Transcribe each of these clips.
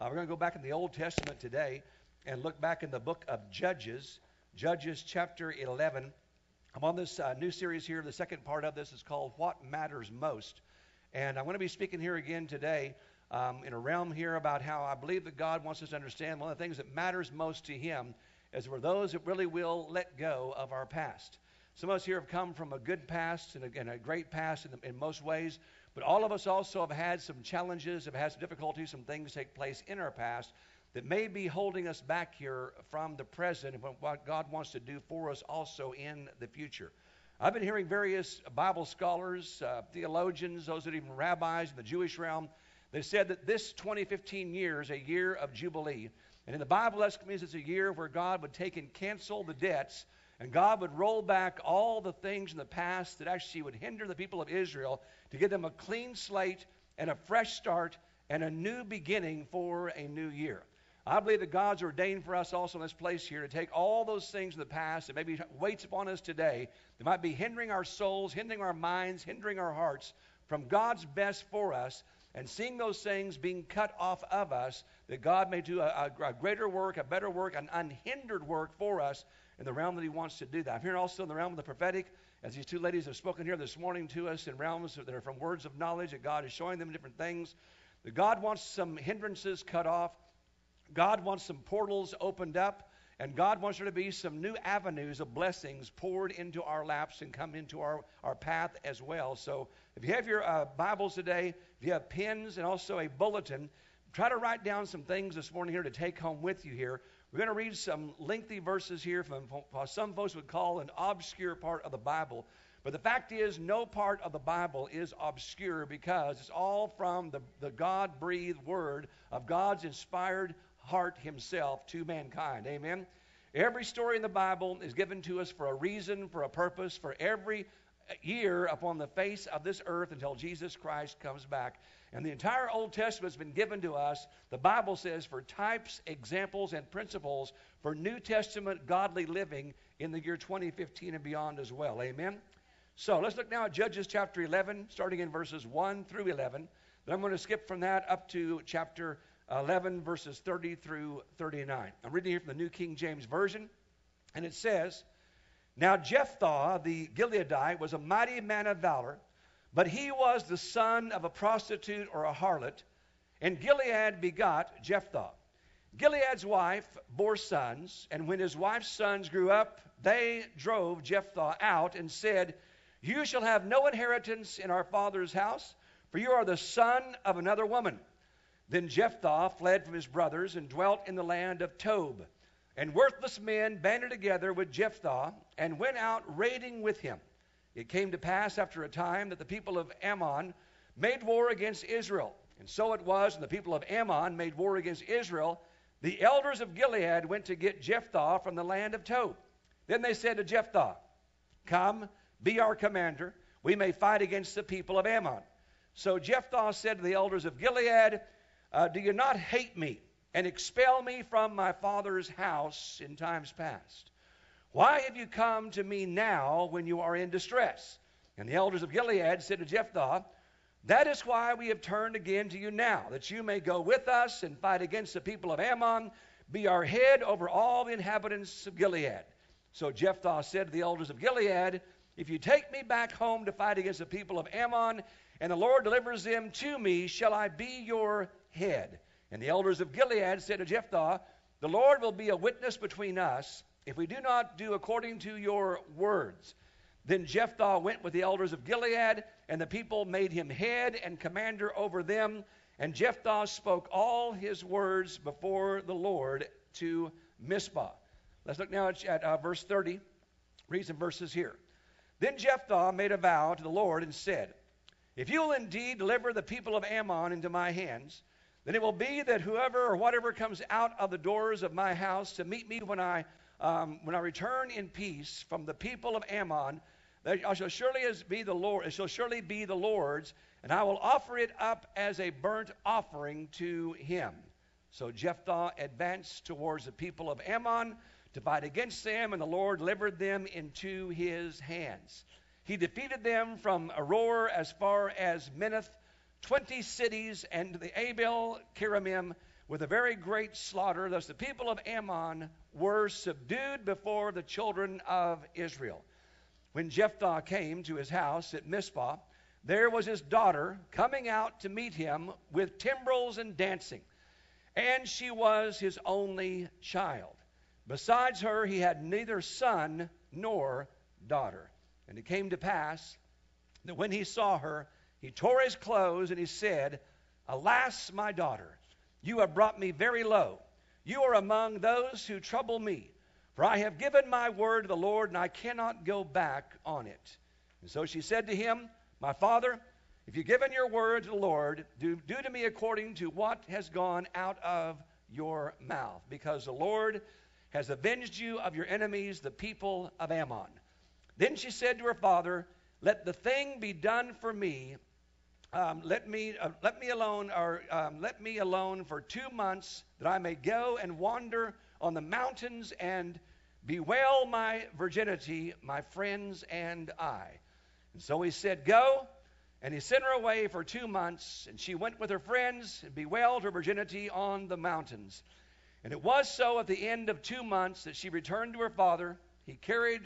We're going to go back in the Old Testament today and look back in the book of Judges, Judges chapter 11. I'm on this new series here. The second part of this is called What Matters Most. And I'm going to be speaking here again today in a realm here about how I believe that God wants us to understand one of the things that matters most to Him is we're those that really will let go of our past. Some of us here have come from a good past and a great past in most ways, but all of us also have had some challenges, have had some difficulties, some things take place in our past that may be holding us back here from the present and what God wants to do for us also in the future. I've been hearing various Bible scholars, theologians, those that are even rabbis in the Jewish realm, they said that this 2015 year is a year of Jubilee. And in the Bible, that means it's a year where God would take and cancel the debts, and God would roll back all the things in the past that actually would hinder the people of Israel to give them a clean slate and a fresh start and a new beginning for a new year. I believe that God's ordained for us also in this place here to take all those things in the past that maybe weights upon us today that might be hindering our souls, hindering our minds, hindering our hearts from God's best for us, and seeing those things being cut off of us, that God may do a greater work, a better work, an unhindered work for us in the realm that He wants to do that. I'm here also in the realm of the prophetic, as these two ladies have spoken here this morning to us in realms that are from words of knowledge, that God is showing them different things. That God wants some hindrances cut off. God wants some portals opened up. And God wants there to be some new avenues of blessings poured into our laps and come into our path as well. So if you have your Bibles today, if you have pens and also a bulletin, try to write down some things this morning here to take home with you here. We're going to read some lengthy verses here from what some folks would call an obscure part of the Bible. But the fact is, no part of the Bible is obscure because it's all from the God-breathed word of God's inspired heart Himself to mankind. Amen? Every story in the Bible is given to us for a reason, for a purpose, for every year upon the face of this earth until Jesus Christ comes back. And the entire Old Testament has been given to us, the Bible says, for types, examples, and principles for New Testament godly living in the year 2015 and beyond as well. Amen? So let's look now at Judges chapter 11, starting in verses 1 through 11. Then I'm going to skip from that up to chapter 11, verses 30 through 39. I'm reading here from the New King James Version, and it says, Now Jephthah the Gileadite was a mighty man of valor, but he was the son of a prostitute or a harlot, and Gilead begot Jephthah. Gilead's wife bore sons, and when his wife's sons grew up, they drove Jephthah out and said, You shall have no inheritance in our father's house, for you are the son of another woman. Then Jephthah fled from his brothers and dwelt in the land of Tob. And worthless men banded together with Jephthah and went out raiding with him. It came to pass after a time that the people of Ammon made war against Israel. And so it was when the people of Ammon made war against Israel, the elders of Gilead went to get Jephthah from the land of Tob. Then they said to Jephthah, Come, be our commander. We may fight against the people of Ammon. So Jephthah said to the elders of Gilead, Do you not hate me and expel me from my father's house in times past? Why have you come to me now when you are in distress? And the elders of Gilead said to Jephthah, That is why we have turned again to you now, that you may go with us and fight against the people of Ammon, be our head over all the inhabitants of Gilead. So Jephthah said to the elders of Gilead, If you take me back home to fight against the people of Ammon, and the Lord delivers them to me, shall I be your head? And the elders of Gilead said to Jephthah, The Lord will be a witness between us if we do not do according to your words. Then Jephthah went with the elders of Gilead, and the people made him head and commander over them. And Jephthah spoke all his words before the Lord to Mizpah. Let's look now at verse 30. Read some verses here. Then Jephthah made a vow to the Lord and said, If you will indeed deliver the people of Ammon into my hands, then it will be that whoever or whatever comes out of the doors of my house to meet me when I return in peace from the people of Ammon, that it shall surely be the Lord's, and I will offer it up as a burnt offering to him. So Jephthah advanced towards the people of Ammon to fight against them, and the Lord delivered them into his hands. He defeated them from Aroer as far as Minnith, 20 cities, and the Abel Keramim, with a very great slaughter. Thus the people of Ammon were subdued before the children of Israel. When Jephthah came to his house at Mizpah, there was his daughter coming out to meet him with timbrels and dancing, and she was his only child. Besides her, he had neither son nor daughter. And it came to pass that when he saw her, he tore his clothes, and he said, Alas, my daughter, you have brought me very low. You are among those who trouble me. For I have given my word to the Lord, and I cannot go back on it. And so she said to him, My father, if you've given your word to the Lord, do to me according to what has gone out of your mouth, because the Lord has avenged you of your enemies, the people of Ammon. Then she said to her father, Let the thing be done for me. Let me alone for 2 months, that I may go and wander on the mountains and bewail my virginity, my friends and I. And so he said, Go. And he sent her away for 2 months, and she went with her friends and bewailed her virginity on the mountains. And it was so at the end of 2 months that she returned to her father. He carried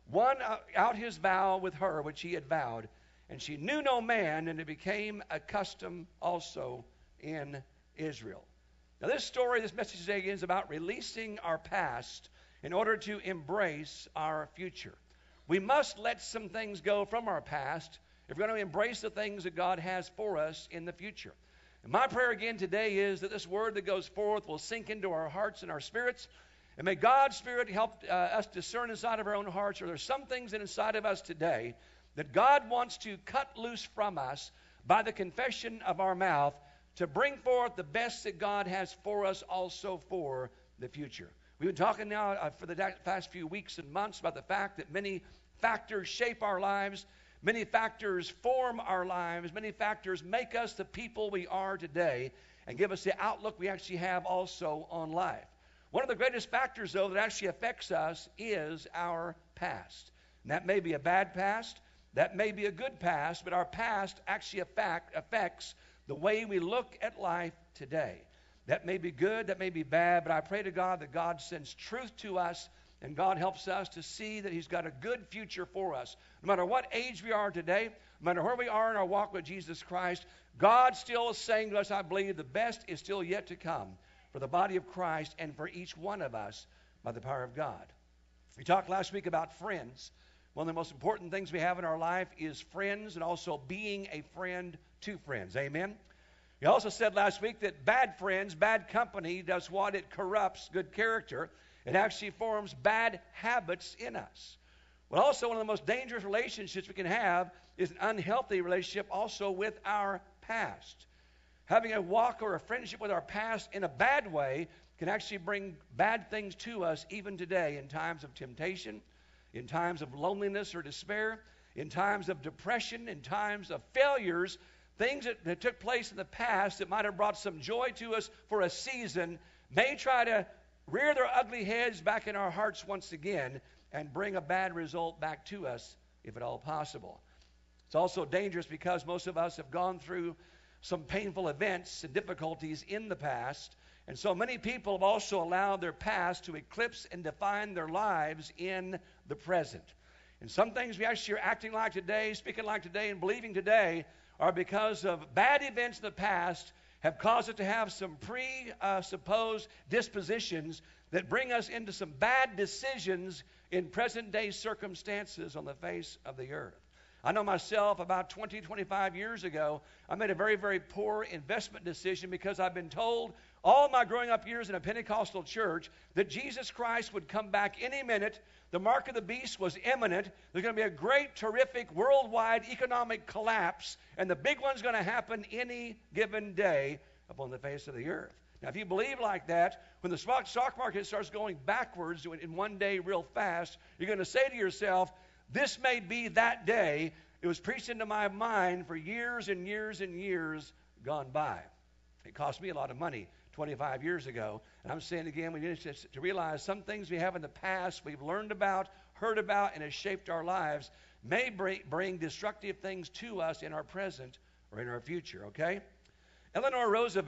out his vow with her, which he had vowed. And she knew no man, and it became a custom also in Israel. Now this story, this message today is about releasing our past in order to embrace our future. We must let some things go from our past if we're going to embrace the things that God has for us in the future. And my prayer again today is that this word that goes forth will sink into our hearts and our spirits. And may God's Spirit help us discern inside of our own hearts, or there's some things inside of us today that God wants to cut loose from us by the confession of our mouth to bring forth the best that God has for us also for the future. We've been talking now for the past few weeks and months about the fact that many factors shape our lives, many factors form our lives, many factors make us the people we are today and give us the outlook we actually have also on life. One of the greatest factors, though, that actually affects us is our past. And that may be a bad past, that may be a good past, but our past actually affects the way we look at life today. That may be good, that may be bad, but I pray to God that God sends truth to us, and God helps us to see that He's got a good future for us. No matter what age we are today, no matter where we are in our walk with Jesus Christ, God still is saying to us, I believe the best is still yet to come for the body of Christ and for each one of us by the power of God. We talked last week about friends. One of the most important things we have in our life is friends, and also being a friend to friends. Amen? We also said last week that bad friends, bad company does what? It corrupts good character. It actually forms bad habits in us. Well, also one of the most dangerous relationships we can have is an unhealthy relationship also with our past. Having a walk or a friendship with our past in a bad way can actually bring bad things to us even today in times of temptation, in times of loneliness or despair, in times of depression, in times of failures. Things that took place in the past that might have brought some joy to us for a season may try to rear their ugly heads back in our hearts once again and bring a bad result back to us, if at all possible. It's also dangerous because most of us have gone through some painful events and difficulties in the past, and so many people have also allowed their past to eclipse and define their lives in the present. And some things we actually are acting like today, speaking like today, and believing today are because of bad events in the past have caused us to have some presupposed dispositions that bring us into some bad decisions in present-day circumstances on the face of the earth. I know myself, about 20, 25 years ago, I made a very, very poor investment decision because I've been told all my growing up years in a Pentecostal church that Jesus Christ would come back any minute. The mark of the beast was imminent. There's going to be a great, terrific, worldwide economic collapse, and the big one's going to happen any given day upon the face of the earth. Now, if you believe like that, when the stock market starts going backwards in one day real fast, you're going to say to yourself, this may be that day. It was preached into my mind for years and years and years gone by. It cost me a lot of money 25 years ago. And I'm saying again, we need to realize some things we have in the past we've learned about, heard about, and has shaped our lives may bring destructive things to us in our present or in our future, okay? Eleanor Roosevelt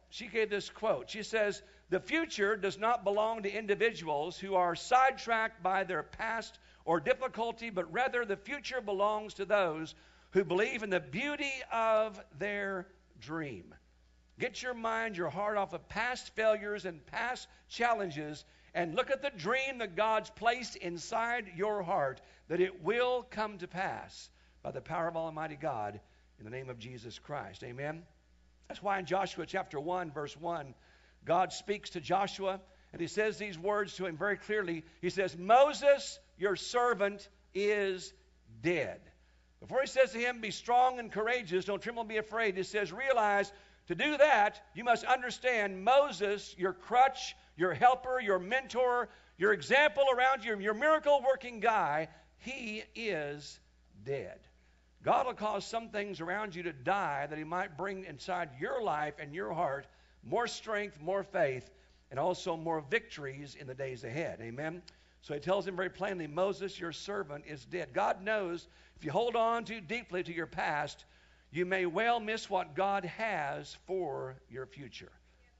she gave this quote. She says, "The future does not belong to individuals who are sidetracked by their past or difficulty, but rather the future belongs to those who believe in the beauty of their dream." Get your mind, your heart off of past failures and past challenges and look at the dream that God's placed inside your heart, that it will come to pass by the power of Almighty God in the name of Jesus Christ. Amen? That's why in Joshua chapter 1, verse 1, God speaks to Joshua, and he says these words to him very clearly. He says, "Moses, your servant, is dead." Before he says to him, "Be strong and courageous, don't tremble and be afraid," he says, "Realize, to do that, you must understand Moses, your crutch, your helper, your mentor, your example around you, your miracle-working guy, he is dead." God will cause some things around you to die that he might bring inside your life and your heart more strength, more faith, and also more victories in the days ahead. Amen? So he tells him very plainly, "Moses, your servant, is dead." God knows if you hold on too deeply to your past, you may well miss what God has for your future.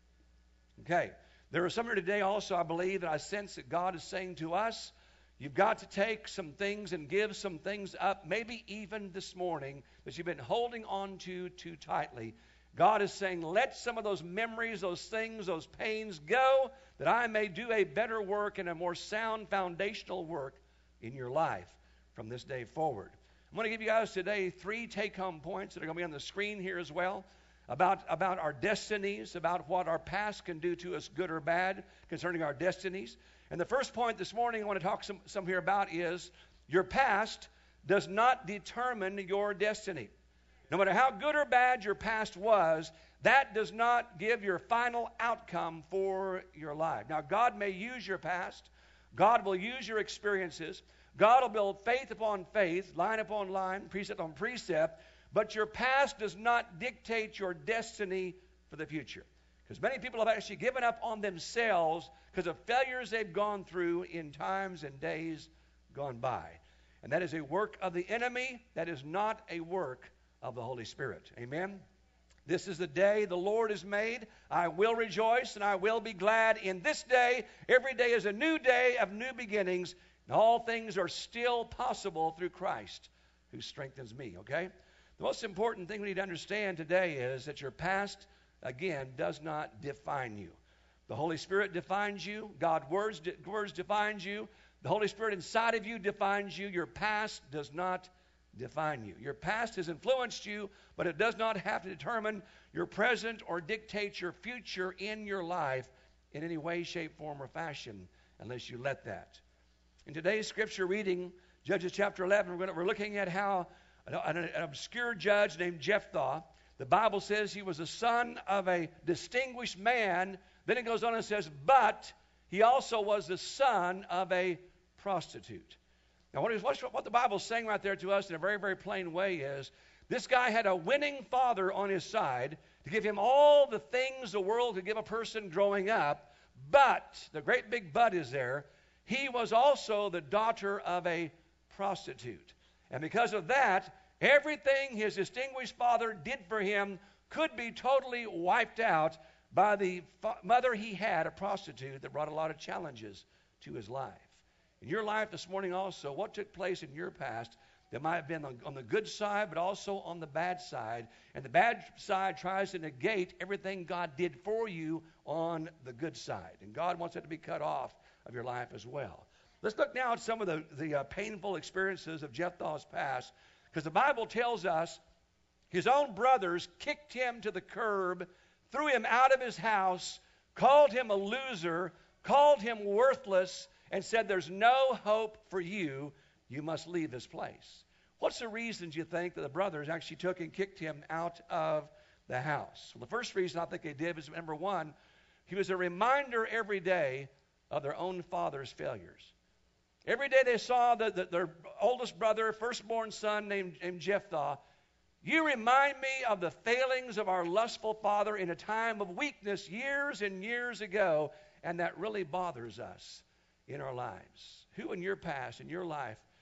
Okay. There are some here today also, I believe, that I sense that God is saying to us, you've got to take some things and give some things up, maybe even this morning, that you've been holding on to too tightly. God is saying, let some of those memories, those things, those pains go, that I may do a better work and a more sound foundational work in your life from this day forward. I'm going to give you guys today 3 take-home points that are going to be on the screen here as well about our destinies, about what our past can do to us, good or bad, concerning our destinies. And the first point this morning I want to talk some here about is your past does not determine your destiny. No matter how good or bad your past was, that does not give your final outcome for your life. Now, God may use your past. God will use your experiences. God will build faith upon faith, line upon line, precept on precept, but your past does not dictate your destiny for the future. Because many people have actually given up on themselves because of failures they've gone through in times and days gone by. And that is a work of the enemy. That is not a work of the Holy Spirit. Amen? This is the day the Lord has made. I will rejoice and I will be glad in this day. Every day is a new day of new beginnings. And all things are still possible through Christ who strengthens me, okay? The most important thing we need to understand today is that your past, again, does not define you. The Holy Spirit defines you. God's words defines you. The Holy Spirit inside of you defines you. Your past does not define you. Your past has influenced you, but it does not have to determine your present or dictate your future in your life in any way, shape, form, or fashion unless you let that. In today's scripture reading, Judges chapter 11, we're looking at how an obscure judge named Jephthah, the Bible says he was the son of a distinguished man. Then it goes on and says, but he also was the son of a prostitute. Now, what the Bible's saying right there to us in a very, very plain way is this guy had a winning father on his side to give him all the things the world could give a person growing up, but, the great big but is there, he was also the daughter of a prostitute. And because of that, everything his distinguished father did for him could be totally wiped out by the mother he had, a prostitute, that brought a lot of challenges to his life. In your life this morning also, what took place in your past that might have been on the good side, but also on the bad side. And the bad side tries to negate everything God did for you on the good side. And God wants it to be cut off of your life as well. Let's look now at some of the painful experiences of Jephthah's past, because the Bible tells us his own brothers kicked him to the curb, threw him out of his house, called him a loser, called him worthless, and said, there's no hope for you. You must leave this place. What's the reasons you think that the brothers actually took and kicked him out of the house? Well, the first reason I think they did was, number one, he was a reminder every day of their own father's failures. Every day they saw their oldest brother, firstborn son named Jephthah. You remind me of the failings of our lustful father in a time of weakness years and years ago, and that really bothers us in our lives. Who in your past, in your life,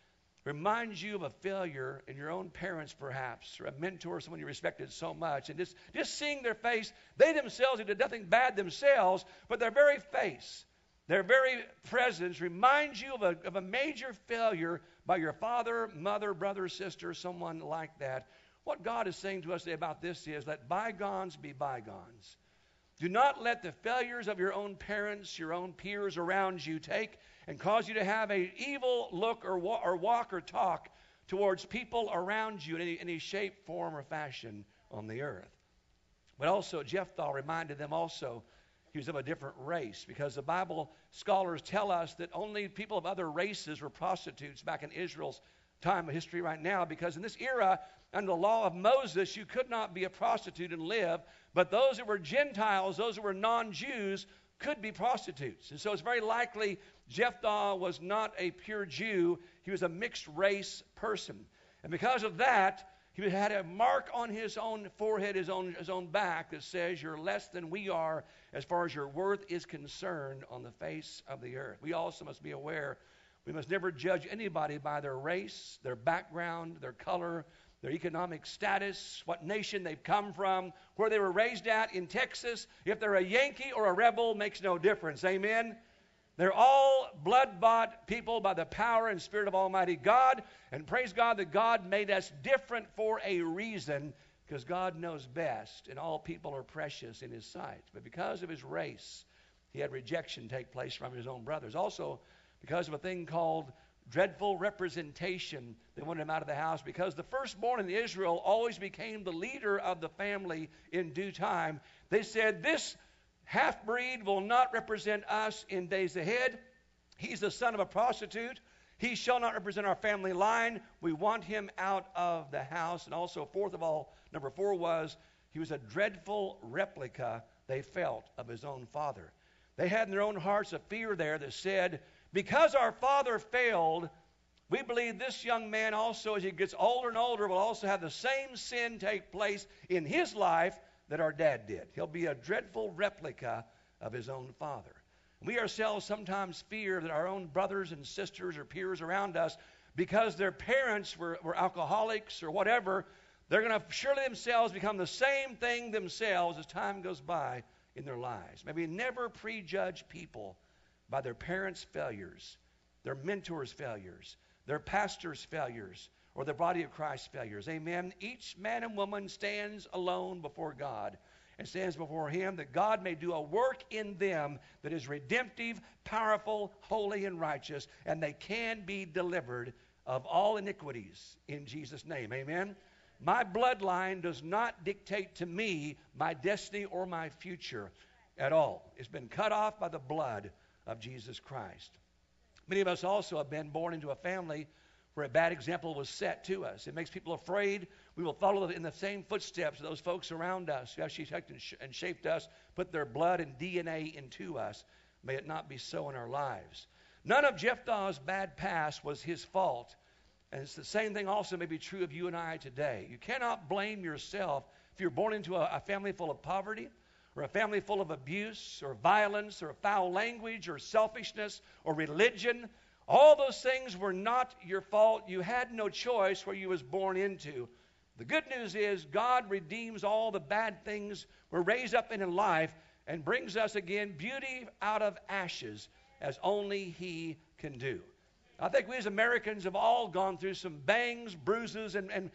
reminds you of a failure in your own parents, perhaps, or a mentor, someone you respected so much, and just seeing their face, they themselves did nothing bad themselves, but their very face, their very presence reminds you of a major failure by your father, mother, brother, sister, someone like that. What God is saying to us today about this is, let bygones be bygones. Do not let the failures of your own parents, your own peers around you take and cause you to have an evil look or walk or talk towards people around you in any shape, form, or fashion on the earth. But also, Jephthah reminded them also he was of a different race, because the Bible scholars tell us that only people of other races were prostitutes back in Israel's time of history right now, because in this era, under the law of Moses, you could not be a prostitute and live, but those that were Gentiles, those that were non-Jews, could be prostitutes. And so it's very likely Jephthah was not a pure Jew. He was a mixed race person. And because of that, he had a mark on his own forehead, his own back, that says, you're less than we are as far as your worth is concerned on the face of the earth. We also must be aware we must never judge anybody by their race, their background, their color, their economic status, what nation they've come from, where they were raised at in Texas. If they're a Yankee or a rebel, makes no difference. Amen? They're all blood-bought people by the power and Spirit of Almighty God. And praise God that God made us different for a reason, because God knows best, and all people are precious in His sight. But because of His race, He had rejection take place from His own brothers. Also, because of a thing called dreadful representation, they wanted him out of the house, because the firstborn in Israel always became the leader of the family in due time. They said, this half-breed will not represent us in days ahead. He's the son of a prostitute. He shall not represent our family line. We want him out of the house. And also, fourth of all, number 4 was, he was a dreadful replica, they felt, of his own father. They had in their own hearts a fear there that said, because our father failed, we believe this young man also, as he gets older and older, will also have the same sin take place in his life that our dad did. He'll be a dreadful replica of his own father. We ourselves sometimes fear that our own brothers and sisters or peers around us, because their parents were alcoholics or whatever, they're going to surely themselves become the same thing themselves as time goes by in their lives. May we never prejudge people by their parents' failures, their mentors' failures, their pastors' failures, or the body of Christ's failures. Amen. Each man and woman stands alone before God and stands before Him, that God may do a work in them that is redemptive, powerful, holy, and righteous, and they can be delivered of all iniquities in Jesus' name. Amen. My bloodline does not dictate to me my destiny or my future at all. It's been cut off by the blood of Jesus Christ. Many of us also have been born into a family where a bad example was set to us. It makes people afraid we will follow in the same footsteps of those folks around us who actually affected and shaped us, put their blood and DNA into us. May it not be so in our lives. None of Jephthah's bad past was his fault. And it's the same thing also may be true of you and I today. You cannot blame yourself if you're born into a family full of poverty, or a family full of abuse, or violence, or foul language, or selfishness, or religion. All those things were not your fault. You had no choice where you was born into. The good news is God redeems all the bad things we're raised up in life and brings us again beauty out of ashes, as only He can do. I think we as Americans have all gone through some bangs, bruises, and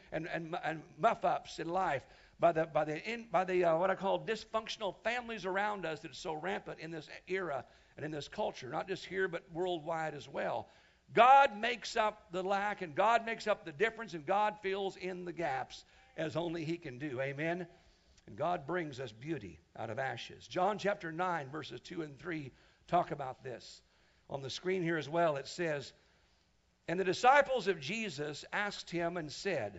muff-ups in life by the what I call dysfunctional families around us that is so rampant in this era and in this culture, not just here but worldwide as well. God makes up the lack, and God makes up the difference, and God fills in the gaps as only He can do. Amen? And God brings us beauty out of ashes. John chapter 9, verses 2 and 3 talk about this. On the screen here as well, it says, and the disciples of Jesus asked Him and said,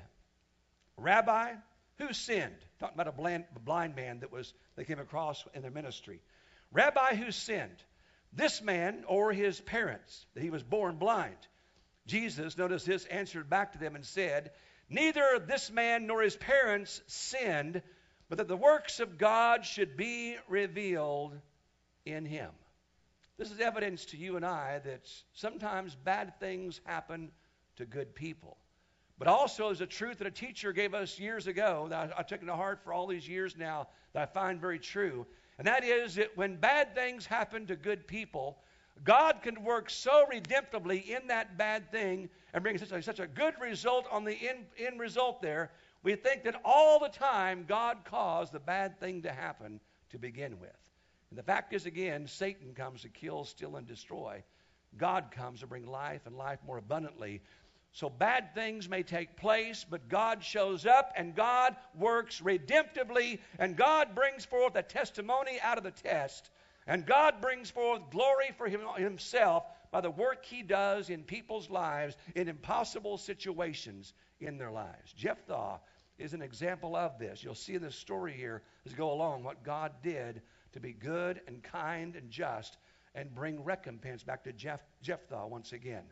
Rabbi, who sinned? Talking about a blind man they came across in their ministry. Rabbi, who sinned? This man or his parents, that he was born blind? Jesus, notice this, answered back to them and said, neither this man nor his parents sinned, but that the works of God should be revealed in him. This is evidence to you and I that sometimes bad things happen to good people. But also there's a truth that a teacher gave us years ago that I took to heart for all these years now that I find very true. And that is that when bad things happen to good people, God can work so redemptively in that bad thing and bring such a good result on the end result there. We think that all the time God caused the bad thing to happen to begin with. And the fact is, again, Satan comes to kill, steal, and destroy. God comes to bring life and life more abundantly. So bad things may take place, but God shows up and God works redemptively, and God brings forth a testimony out of the test. And God brings forth glory for himself by the work he does in people's lives in impossible situations in their lives. Jephthah is an example of this. You'll see in this story here as we go along what God did to be good and kind and just and bring recompense back to Jephthah once again.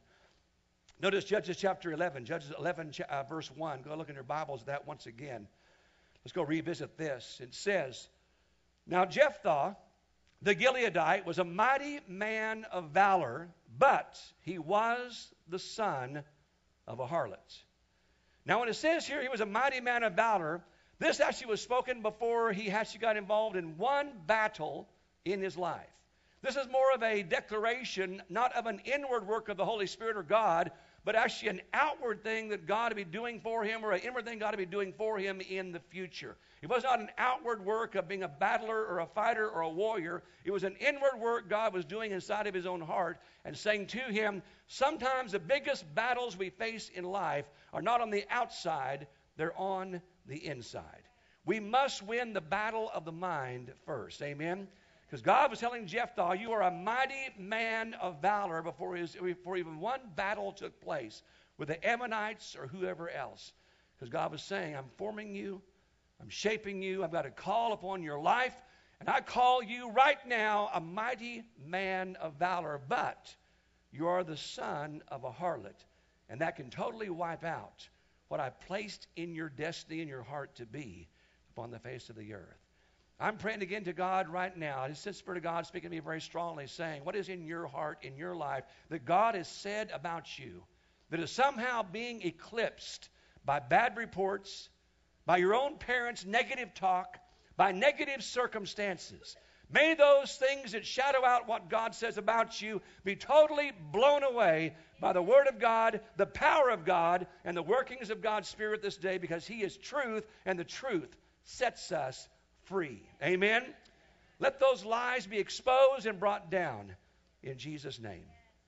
Notice Judges chapter 11, Judges 11 verse 1. Go look in your Bibles at that once again. Let's go revisit this. It says, "Now Jephthah the Gileadite was a mighty man of valor, but he was the son of a harlot." Now when it says here he was a mighty man of valor, this actually was spoken before he actually got involved in one battle in his life. This is more of a declaration, not of an inward work of the Holy Spirit or God, but actually an outward thing that God would be doing for him, or an inward thing God would be doing for him in the future. It was not an outward work of being a battler or a fighter or a warrior. It was an inward work God was doing inside of his own heart and saying to him, sometimes the biggest battles we face in life are not on the outside, they're on the inside. We must win the battle of the mind first. Amen? Because God was telling Jephthah, you are a mighty man of valor before even one battle took place with the Ammonites or whoever else. Because God was saying, I'm forming you, I'm shaping you, I've got a call upon your life, and I call you right now a mighty man of valor, but you are the son of a harlot, and that can totally wipe out what I placed in your destiny and your heart to be upon the face of the earth. I'm praying again to God right now. It's the Spirit of God speaking to me very strongly, saying, what is in your heart, in your life, that God has said about you, that is somehow being eclipsed by bad reports, by your own parents' negative talk, by negative circumstances. May those things that shadow out what God says about you be totally blown away by the Word of God, the power of God, and the workings of God's Spirit this day, because He is truth, and the truth sets us free. Amen? Let those lies be exposed and brought down in Jesus' name.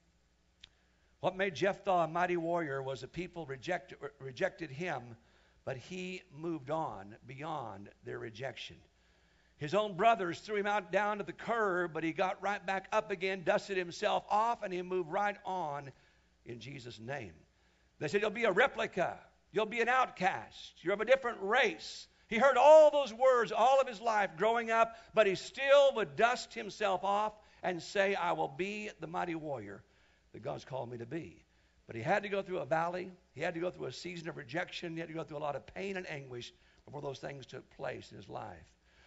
What made Jephthah a mighty warrior was the people rejected him, but he moved on beyond their rejection. His own brothers threw him out down to the curb, but he got right back up again, dusted himself off, and he moved right on in Jesus' name. They said, you'll be a replica. You'll be an outcast. You're of a different race. He heard all those words all of his life growing up, but he still would dust himself off and say, I will be the mighty warrior that God's called me to be. But he had to go through a valley. He had to go through a season of rejection. He had to go through a lot of pain and anguish before those things took place in his life.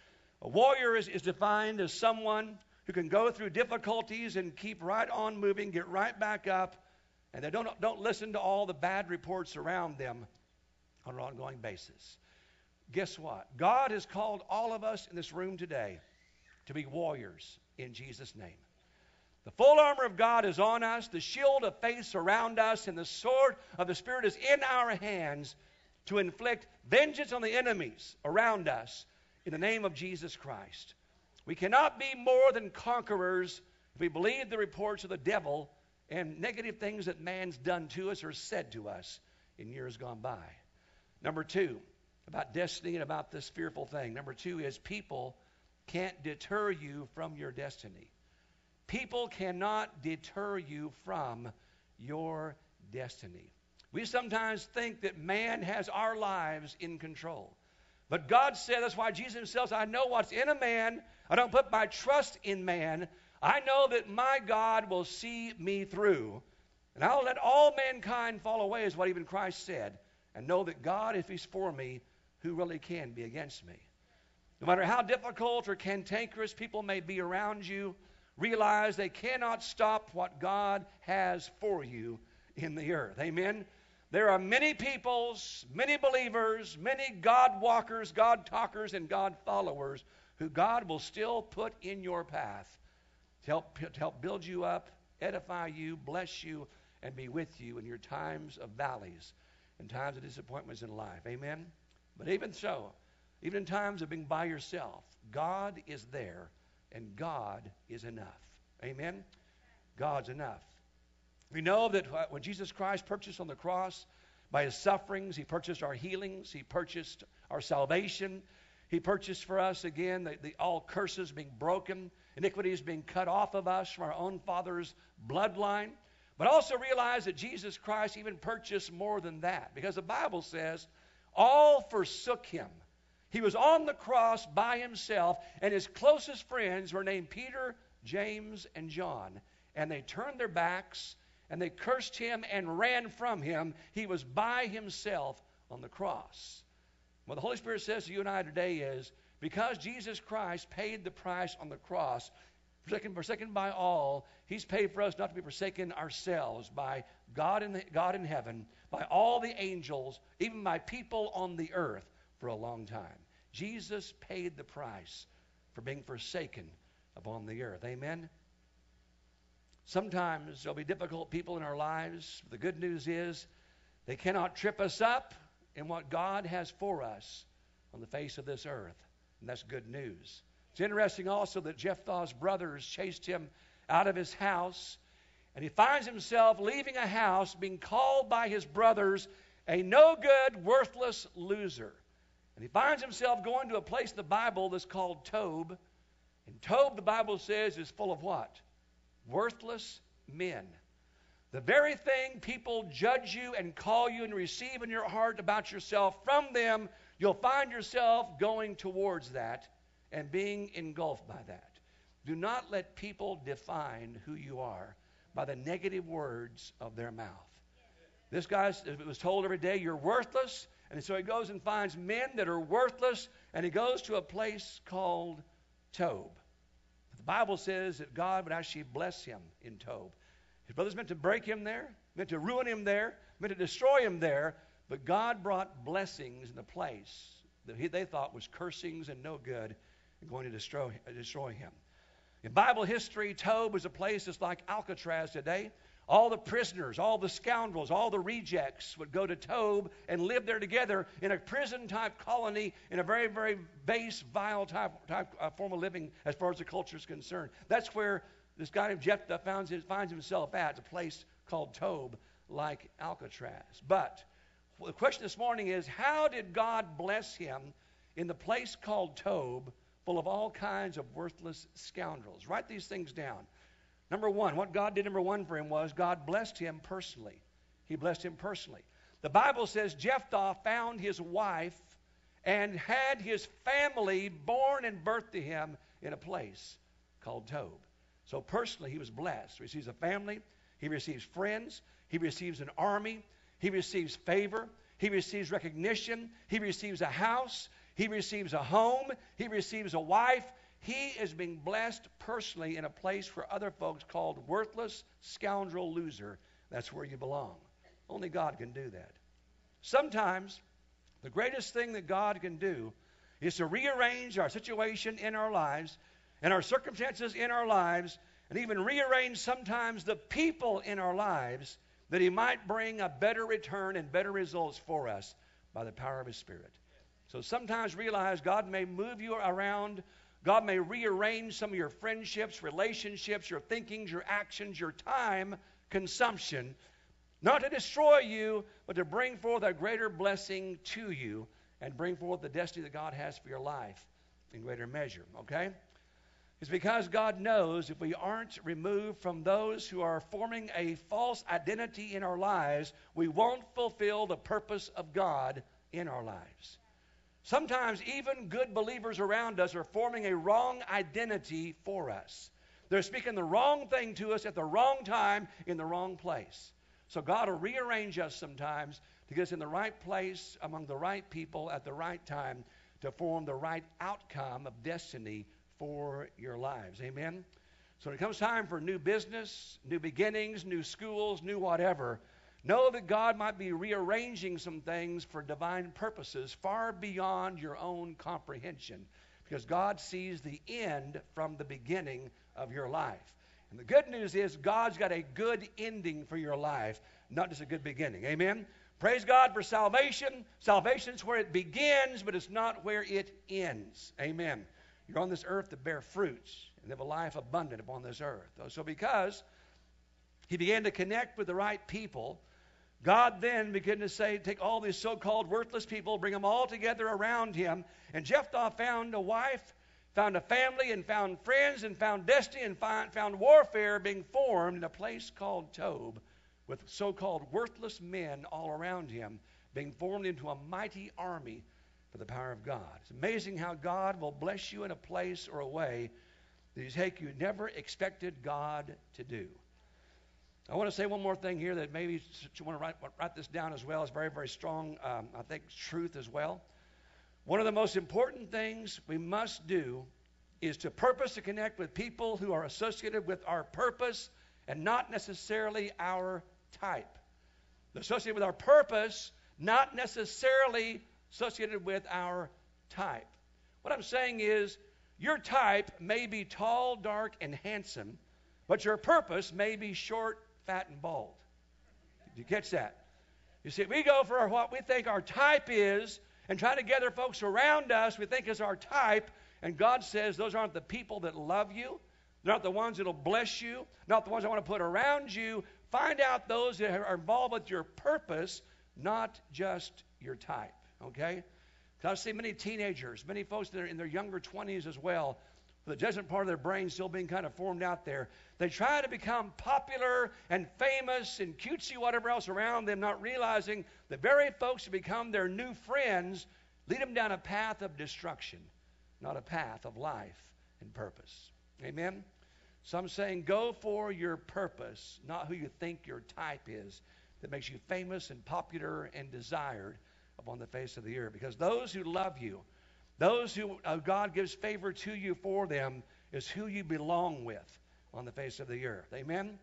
A warrior is defined as someone who can go through difficulties and keep right on moving, get right back up, and they don't listen to all the bad reports around them on an ongoing basis. Guess what? God has called all of us in this room today to be warriors in Jesus' name. The full armor of God is on us, the shield of faith around us, and the sword of the Spirit is in our hands to inflict vengeance on the enemies around us in the name of Jesus Christ. We cannot be more than conquerors if we believe the reports of the devil and negative things that man's done to us or said to us in years gone by. Number two, about destiny and about this fearful thing. Number two is people can't deter you from your destiny. People cannot deter you from your destiny. We sometimes think that man has our lives in control. But God said, that's why Jesus himself said, I know what's in a man. I don't put my trust in man. I know that my God will see me through. And I'll let all mankind fall away, is what even Christ said. And know that God, if he's for me, who really can be against me? No matter how difficult or cantankerous people may be around you, realize they cannot stop what God has for you in the earth. Amen? There are many peoples, many believers, many God walkers, God talkers, and God followers who God will still put in your path to help build you up, edify you, bless you, and be with you in your times of valleys and times of disappointments in life. Amen? But even so, even in times of being by yourself, God is there and God is enough. Amen? God's enough. We know that when Jesus Christ purchased on the cross, by his sufferings, he purchased our healings, he purchased our salvation, he purchased for us again all curses being broken, iniquities being cut off of us from our own Father's bloodline. But also realize that Jesus Christ even purchased more than that, because the Bible says all forsook him. He was on the cross by himself, and his closest friends were named Peter, James, and John. And they turned their backs, and they cursed him and ran from him. He was by himself on the cross. What the Holy Spirit says to you and I today is, because Jesus Christ paid the price on the cross, forsaken by all, he's paid for us not to be forsaken ourselves by God in heaven, by all the angels, even by people on the earth for a long time. Jesus paid the price for being forsaken upon the earth. Amen? Sometimes there'll be difficult people in our lives. The good news is they cannot trip us up in what God has for us on the face of this earth. And that's good news. It's interesting also that Jephthah's brothers chased him out of his house, and he finds himself leaving a house, being called by his brothers a no-good, worthless loser. And he finds himself going to a place in the Bible that's called Tob. And Tob, the Bible says, is full of what? Worthless men. The very thing people judge you and call you and receive in your heart about yourself from them, you'll find yourself going towards that and being engulfed by that. Do not let people define who you are by the negative words of their mouth. This guy was told every day, you're worthless. And so he goes and finds men that are worthless, and he goes to a place called Tob. The Bible says that God would actually bless him in Tob. His brothers meant to break him there, meant to ruin him there, meant to destroy him there, but God brought blessings in the place that they thought was cursings and no good and going to destroy him. In Bible history, Tob was a place that's like Alcatraz today. All the prisoners, all the scoundrels, all the rejects would go to Tob and live there together in a prison-type colony in a very, very base, vile type form of living as far as the culture is concerned. That's where this guy named Jephthah finds himself at, a place called Tob, like Alcatraz. But the question this morning is, how did God bless him in the place called Tob, full of all kinds of worthless scoundrels? Write these things down. Number one, what God did, number one, for him was God blessed him personally. He blessed him personally. The Bible says Jephthah found his wife and had his family born and birthed to him in a place called Tob. So personally, he was blessed. He receives a family. He receives friends. He receives an army. He receives favor. He receives recognition. He receives a house. He receives a home. He receives a wife. He is being blessed personally in a place where other folks called worthless, scoundrel, loser. That's where you belong. Only God can do that. Sometimes the greatest thing that God can do is to rearrange our situation in our lives and our circumstances in our lives, and even rearrange sometimes the people in our lives, that he might bring a better return and better results for us by the power of his Spirit. So sometimes realize God may move you around. God may rearrange some of your friendships, relationships, your thinkings, your actions, your time consumption, not to destroy you, but to bring forth a greater blessing to you and bring forth the destiny that God has for your life in greater measure, okay? It's because God knows if we aren't removed from those who are forming a false identity in our lives, we won't fulfill the purpose of God in our lives. Sometimes even good believers around us are forming a wrong identity for us. They're speaking the wrong thing to us at the wrong time in the wrong place. So God will rearrange us sometimes to get us in the right place among the right people at the right time to form the right outcome of destiny for your lives. Amen? So when it comes time for new business, new beginnings, new schools, new whatever, Know that God might be rearranging some things for divine purposes far beyond your own comprehension, because God sees the end from the beginning of your life. And the good news is God's got a good ending for your life, not just a good beginning. Amen? Praise God for salvation. Salvation's where it begins, but it's not where it ends. Amen. You're on this earth to bear fruits and live a life abundant upon this earth. So because he began to connect with the right people, God then began to say, take all these so-called worthless people, bring them all together around him. And Jephthah found a wife, found a family, and found friends, and found destiny, and found warfare being formed in a place called Tob, with so-called worthless men all around him, being formed into a mighty army for the power of God. It's amazing how God will bless you in a place or a way that you never expected God to do. I want to say one more thing here that maybe you want to write this down as well. It's very, very strong, I think, truth as well. One of the most important things we must do is to purpose to connect with people who are associated with our purpose and not necessarily our type. They're associated with our purpose, not necessarily associated with our type. What I'm saying is, your type may be tall, dark, and handsome, but your purpose may be short, fat, and bald. Did you catch that? You see, we go for what we think our type is and try to gather folks around us we think is our type, and God says those aren't the people that love you. They're not the ones that will bless you, not the ones I want to put around you. Find out those that are involved with your purpose, not just your type, okay? Because I see many teenagers, many folks that are in their younger 20s as well, with the judgment part of their brain still being kind of formed out there. They try to become popular and famous and cutesy, whatever else around them, not realizing the very folks who become their new friends lead them down a path of destruction, not a path of life and purpose. Amen? So I'm saying go for your purpose, not who you think your type is that makes you famous and popular and desired upon the face of the earth. Because those who love you, those who God gives favor to you for them, is who you belong with on the face of the earth. Amen?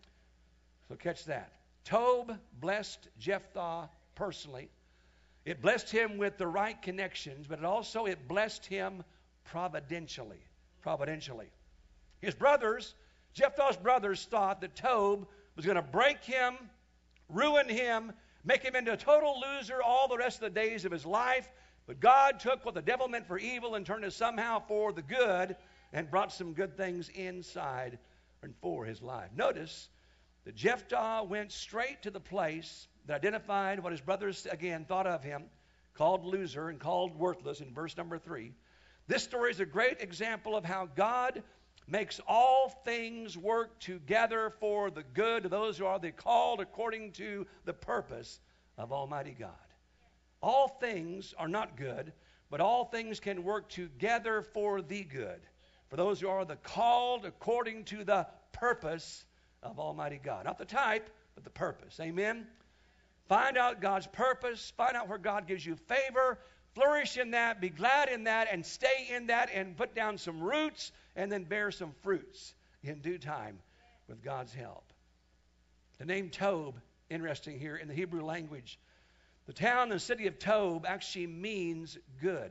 So catch that. Tob blessed Jephthah personally. It blessed him with the right connections, but it blessed him providentially. Providentially. His brothers, Jephthah's brothers, thought that Tob was going to break him, ruin him, make him into a total loser all the rest of the days of his life. But God took what the devil meant for evil and turned it somehow for the good and brought some good things inside and for his life. Notice that Jephthah went straight to the place that identified what his brothers, again, thought of him, called loser and called worthless in verse number 3. This story is a great example of how God makes all things work together for the good of those who are the called according to the purpose of Almighty God. All things are not good, but all things can work together for the good, for those who are the called according to the purpose of Almighty God. Not the type, but the purpose. Amen? Find out God's purpose. Find out where God gives you favor. Flourish in that. Be glad in that. And stay in that. And put down some roots. And then bear some fruits in due time with God's help. The name Tob, interesting here in the Hebrew language. The town and city of Tob actually means good.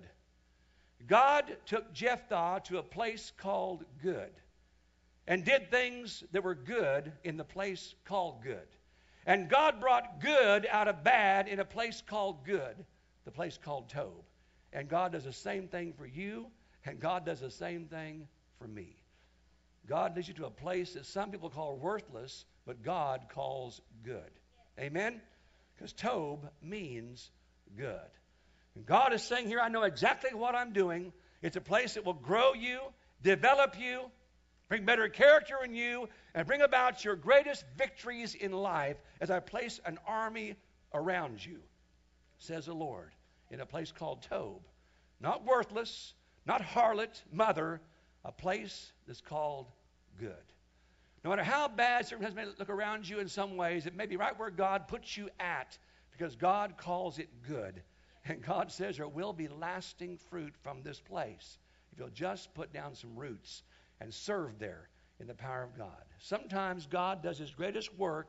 God took Jephthah to a place called good and did things that were good in the place called good. And God brought good out of bad in a place called good, the place called Tob. And God does the same thing for you, and God does the same thing for me. God leads you to a place that some people call worthless, but God calls good. Amen? Because Tob means good. And God is saying here, I know exactly what I'm doing. It's a place that will grow you, develop you, bring better character in you, and bring about your greatest victories in life as I place an army around you, says the Lord, in a place called Tob. Not worthless, not harlot, mother, a place that's called good. No matter how bad circumstances may look around you in some ways, it may be right where God puts you at, because God calls it good. And God says there will be lasting fruit from this place if you'll just put down some roots and serve there in the power of God. Sometimes God does his greatest work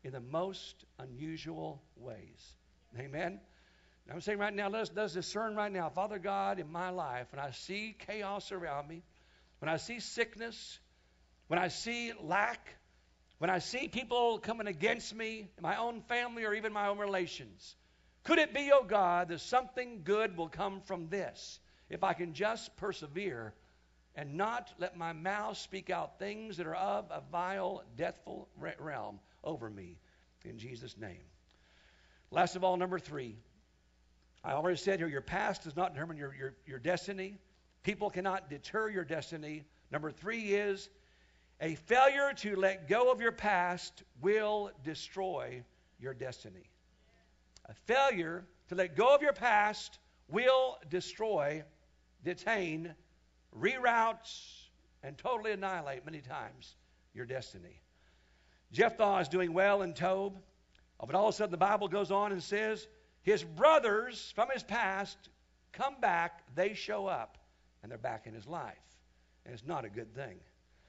in the most unusual ways. Amen? And I'm saying right now, let's discern right now, Father God, in my life, when I see chaos around me, when I see sickness, when I see lack, when I see people coming against me, in my own family or even my own relations, could it be, oh God, that something good will come from this if I can just persevere and not let my mouth speak out things that are of a vile, deathful realm over me, in Jesus' name. Last of all, number 3. I already said here, your past does not determine your destiny. People cannot deter your destiny. Number 3 is a failure to let go of your past will destroy your destiny. A failure to let go of your past will destroy, detain, reroutes, and totally annihilate many times your destiny. Jephthah is doing well in Tob, but all of a sudden the Bible goes on and says his brothers from his past come back, they show up, and they're back in his life. And it's not a good thing.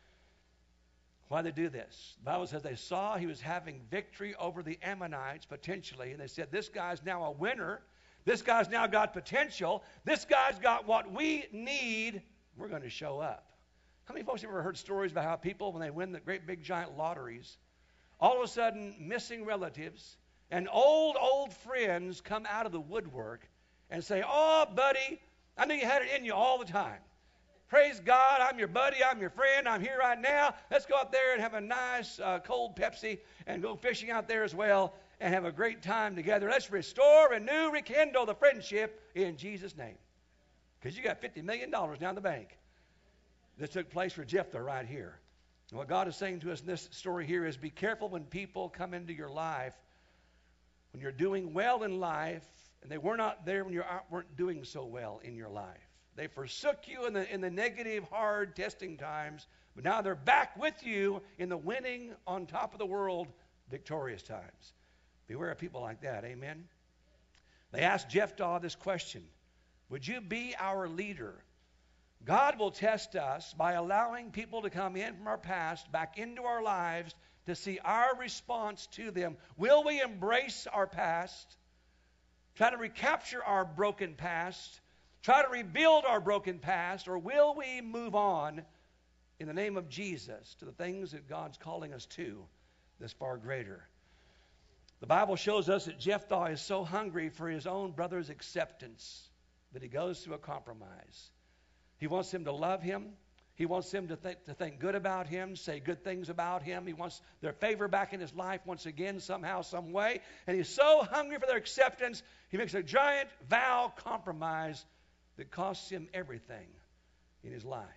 Why they do this? The Bible says they saw he was having victory over the Ammonites potentially, and they said, this guy's now a winner. This guy's now got potential. This guy's got what we need. We're going to show up. How many folks have ever heard stories about how people, when they win the great big giant lotteries, all of a sudden missing relatives and old friends come out of the woodwork and say, oh, buddy, I knew you had it in you all the time. Praise God, I'm your buddy, I'm your friend, I'm here right now. Let's go out there and have a nice cold Pepsi and go fishing out there as well and have a great time together. Let's restore, renew, rekindle the friendship in Jesus' name. Because you got $50 million down in the bank. This took place for Jephthah right here. And what God is saying to us in this story here is be careful when people come into your life, when you're doing well in life, and they were not there when you weren't doing so well in your life. They forsook you in the negative, hard testing times, but now they're back with you in the winning, on top of the world, victorious times. Beware of people like that, amen? They asked Jephthah this question, would you be our leader? God will test us by allowing people to come in from our past back into our lives to see our response to them. Will we embrace our past, try to recapture our broken past, try to rebuild our broken past, or will we move on in the name of Jesus to the things that God's calling us to that's far greater? The Bible shows us that Jephthah is so hungry for his own brother's acceptance that he goes through a compromise. He wants them to love him. He wants them to think good about him, say good things about him. He wants their favor back in his life once again, somehow, some way. And he's so hungry for their acceptance, he makes a giant vow compromise that costs him everything in his life.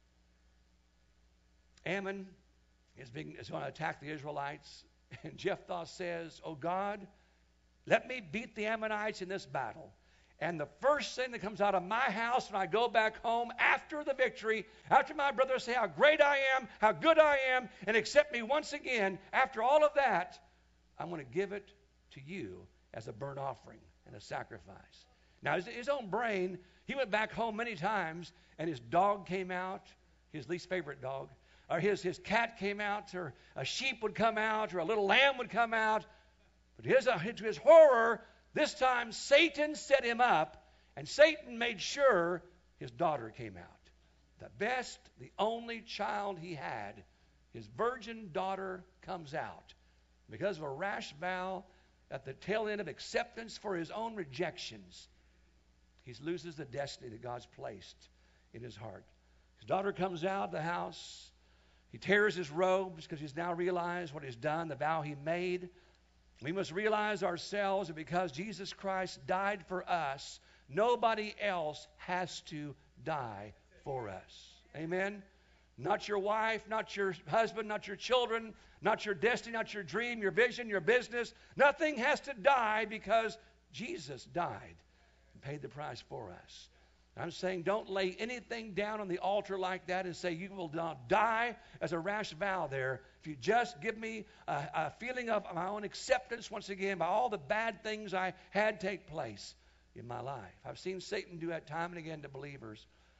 Ammon is going to attack the Israelites, and Jephthah says, oh God, let me beat the Ammonites in this battle. And the first thing that comes out of my house when I go back home after the victory, after my brothers say how great I am, how good I am, and accept me once again, after all of that, I'm going to give it to you as a burnt offering and a sacrifice. Now, his own brain, he went back home many times, and his dog came out, his least favorite dog, or his cat came out, or a sheep would come out, or a little lamb would come out. But to his horror, this time Satan set him up, and Satan made sure his daughter came out. The best, the only child he had, his virgin daughter comes out. Because of a rash vow at the tail end of acceptance for his own rejections, he loses the destiny that God's placed in his heart. His daughter comes out of the house. He tears his robes because he's now realized what he's done, the vow he made. We must realize ourselves that because Jesus Christ died for us, nobody else has to die for us. Amen? Not your wife, not your husband, not your children, not your destiny, not your dream, your vision, your business. Nothing has to die because Jesus died and paid the price for us. I'm saying don't lay anything down on the altar like that and say you will not die as a rash vow there. If you just give me a feeling of my own acceptance once again by all the bad things I had take place in my life. I've seen Satan do that time and again to believers.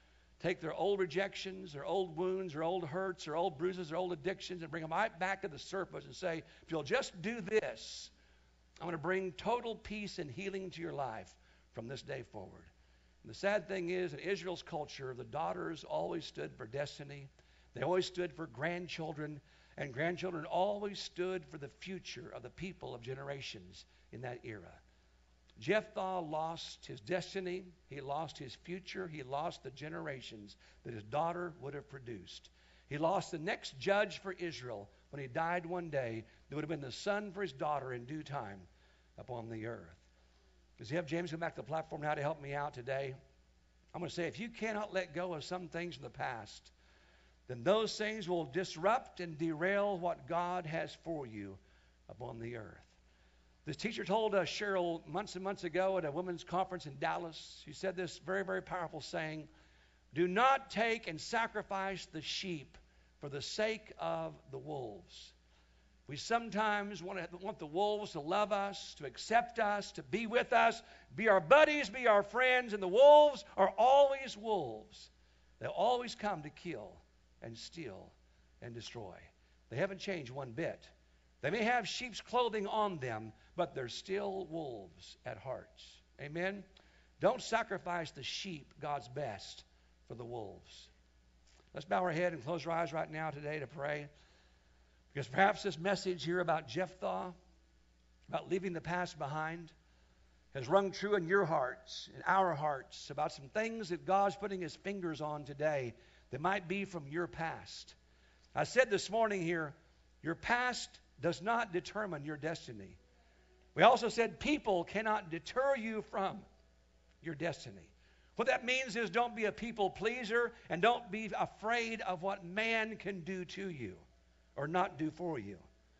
take their old rejections, their old wounds, their old hurts, their old bruises, their old addictions, and bring them right back to the surface and say, if you'll just do this, I'm going to bring total peace and healing to your life from this day forward. And the sad thing is, in Israel's culture, the daughters always stood for destiny. They always stood for grandchildren, and grandchildren always stood for the future of the people of generations in that era. Jephthah lost his destiny, he lost his future, he lost the generations that his daughter would have produced. He lost the next judge for Israel when he died one day. There would have been the son for his daughter in due time upon the earth. Does he have James come back to the platform now to help me out today? I'm going to say, if you cannot let go of some things from the past, then those things will disrupt and derail what God has for you upon the earth. This teacher told Cheryl months and months ago at a women's conference in Dallas, she said this very, very powerful saying, do not take and sacrifice the sheep for the sake of the wolves. We sometimes want the wolves to love us, to accept us, to be with us, be our buddies, be our friends, and the wolves are always wolves. They'll always come to kill and steal and destroy. They haven't changed one bit. They may have sheep's clothing on them, but they're still wolves at heart. Amen? Don't sacrifice the sheep, God's best, for the wolves. Let's bow our head and close our eyes right now today to pray. Because perhaps this message here about Jephthah, about leaving the past behind, has rung true in your hearts, in our hearts, about some things that God's putting his fingers on today that might be from your past. I said this morning here, your past does not determine your destiny. We also said people cannot deter you from your destiny. What that means is don't be a people pleaser and don't be afraid of what man can do to you or not do for you.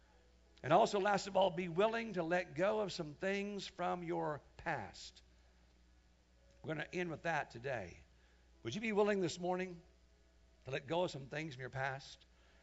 And also, last of all, be willing to let go of some things from your past. We're going to end with that today. Would you be willing this morning to let go of some things from your past?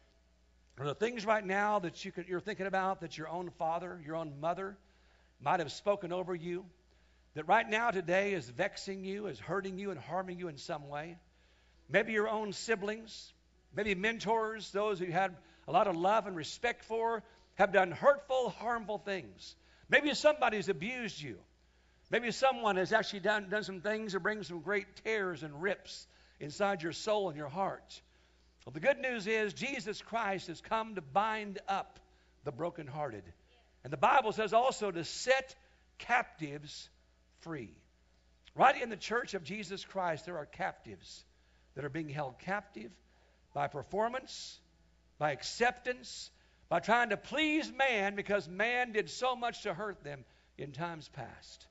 Or the things right now that you're thinking about that your own father, your own mother might have spoken over you, that right now today is vexing you, is hurting you and harming you in some way. Maybe your own siblings, maybe mentors, those who you had a lot of love and respect for, have done hurtful, harmful things. Maybe somebody's abused you. Maybe someone has actually done some things that bring some great tears and rips inside your soul and your heart. Well, the good news is Jesus Christ has come to bind up the brokenhearted. And the Bible says also to set captives free. Right in the church of Jesus Christ, there are captives that are being held captive by performance, by acceptance, by trying to please man because man did so much to hurt them in times past.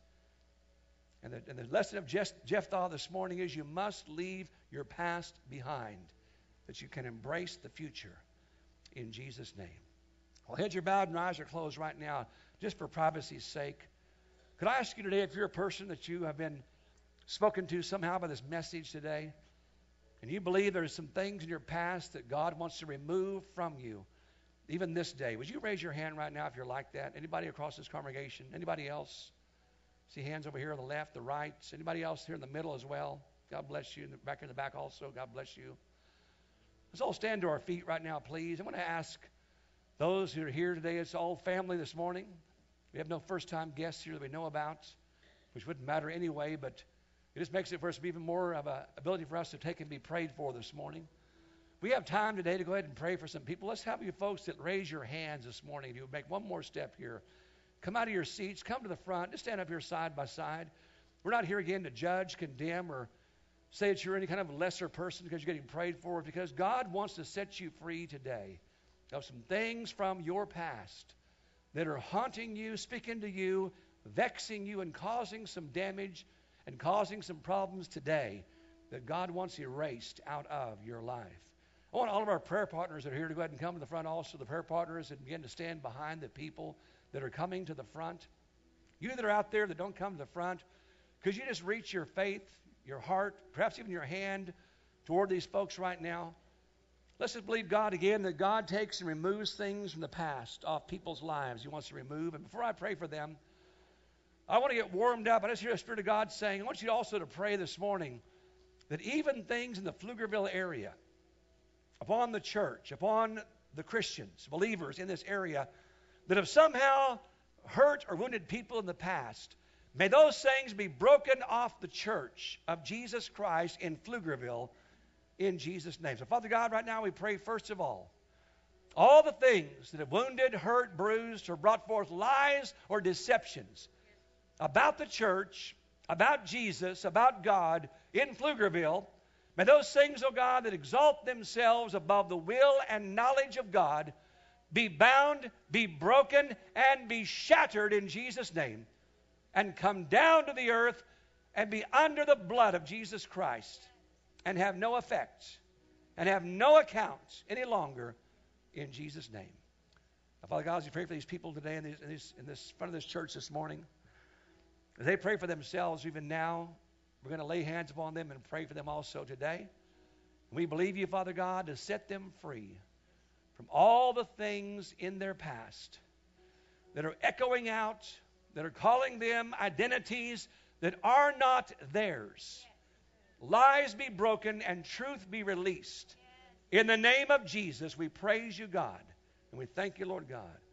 And the lesson of Jephthah this morning is you must leave your past behind, that you can embrace the future in Jesus' name. Well, heads are bowed and eyes are closed right now, just for privacy's sake. Could I ask you today if you're a person that you have been spoken to somehow by this message today, and you believe there's some things in your past that God wants to remove from you, even this day, would you raise your hand right now if you're like that? Anybody across this congregation? Anybody else? See hands over here on the left, the right. Anybody else here in the middle as well? God bless you. Back in the back also, God bless you. Let's all stand to our feet right now, please. I want to ask those who are here today, it's all family this morning. We have no first-time guests here that we know about, which wouldn't matter anyway, but it just makes it for us to be even more of an ability for us to take and be prayed for this morning. We have time today to go ahead and pray for some people. Let's have you folks that raise your hands this morning. You make one more step here. Come out of your seats. Come to the front. Just stand up here side by side. We're not here again to judge, condemn, or say that you're any kind of lesser person because you're getting prayed for. Because God wants to set you free today of some things from your past that are haunting you, speaking to you, vexing you, and causing some damage and causing some problems today that God wants erased out of your life. I want all of our prayer partners that are here to go ahead and come to the front also, the prayer partners, and begin to stand behind the people that are coming to the front. You that are out there that don't come to the front, could you just reach your faith, your heart, perhaps even your hand toward these folks right now? Let's just believe God again that God takes and removes things from the past off people's lives He wants to remove. And before I pray for them, I want to get warmed up. I just hear the Spirit of God saying, I want you also to pray this morning that even things in the Pflugerville area, upon the church, upon the Christians, believers in this area, that have somehow hurt or wounded people in the past, may those things be broken off the church of Jesus Christ in Pflugerville in Jesus' name. So, Father God, right now we pray first of all the things that have wounded, hurt, bruised, or brought forth lies or deceptions about the church, about Jesus, about God in Pflugerville, may those things, oh God, that exalt themselves above the will and knowledge of God be bound, be broken, and be shattered in Jesus' name, and come down to the earth and be under the blood of Jesus Christ and have no effect and have no account any longer in Jesus' name. Now, Father God, as we pray for these people today in this front of this church this morning, as they pray for themselves even now, we're going to lay hands upon them and pray for them also today. We believe you, Father God, to set them free from all the things in their past that are echoing out, that are calling them identities that are not theirs. Lies be broken and truth be released. In the name of Jesus, we praise you, God, and we thank you, Lord God.